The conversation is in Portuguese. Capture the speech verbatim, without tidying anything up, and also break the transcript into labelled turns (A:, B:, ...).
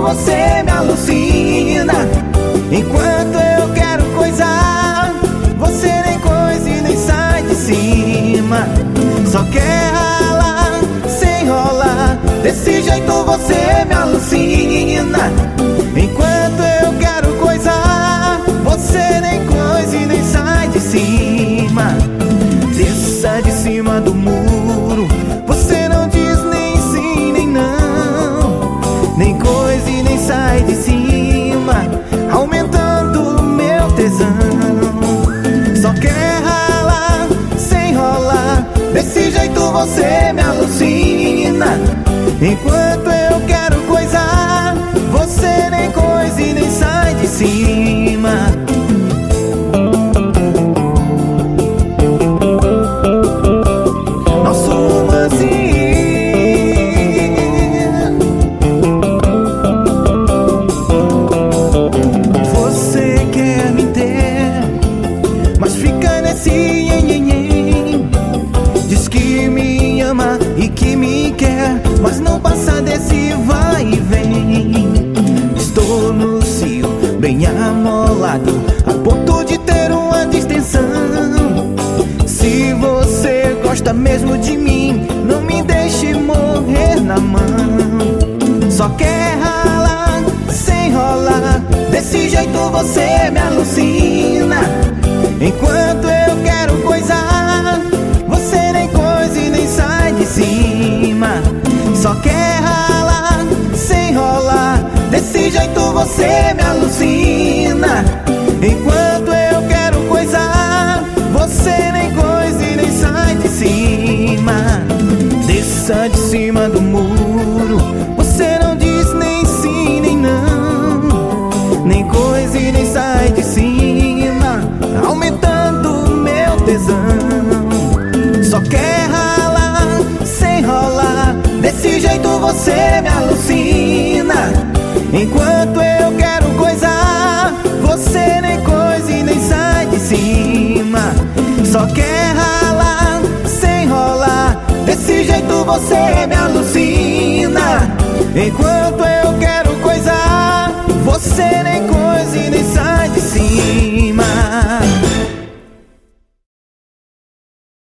A: você me alucina. Enquanto eu quero coisar, você nem coisa e nem sai de cima. Só quer ralar, sem rolar, desse jeito você me alucina. Enquanto eu quero coisar, você nem coisa e nem sai de cima. Desça de cima do muro, você não diz nem sim nem não, nem coisa e nem sai de cima, aumentando meu tesão. Só quer ralar, sem rolar, desse jeito você me alucina. Enquanto eu quero coisar, você nem coisa e nem sai de cima. Nosso romance, você quer me ter, mas fica nesse nhenhenhen. Diz que me ama e que me quer, mas não passa desse vai e vem. Estou no cio, bem amolado, a ponto de ter uma distensão. Se você gosta mesmo de mim, não me deixe morrer na mão. Só quer ralar, sem rolar, desse jeito você me alucina. Enquanto eu quero coisar, você nem coisa e nem sai de cima. Só quer ralar, sem rolar, desse jeito você me alucina. Enquanto eu quero coisar, você nem coisa e nem sai de cima. Desça de cima do muro, você não diz nem sim nem não, nem coisa e nem sai de cima, aumentando meu tesão. Só quer ralar, sem rolar, desse jeito você me alucina. Enquanto eu quero coisar, você nem coisa e nem sai de cima. Só quer ralar, sem rolar, desse jeito você me alucina. Enquanto eu quero coisar, você nem coisa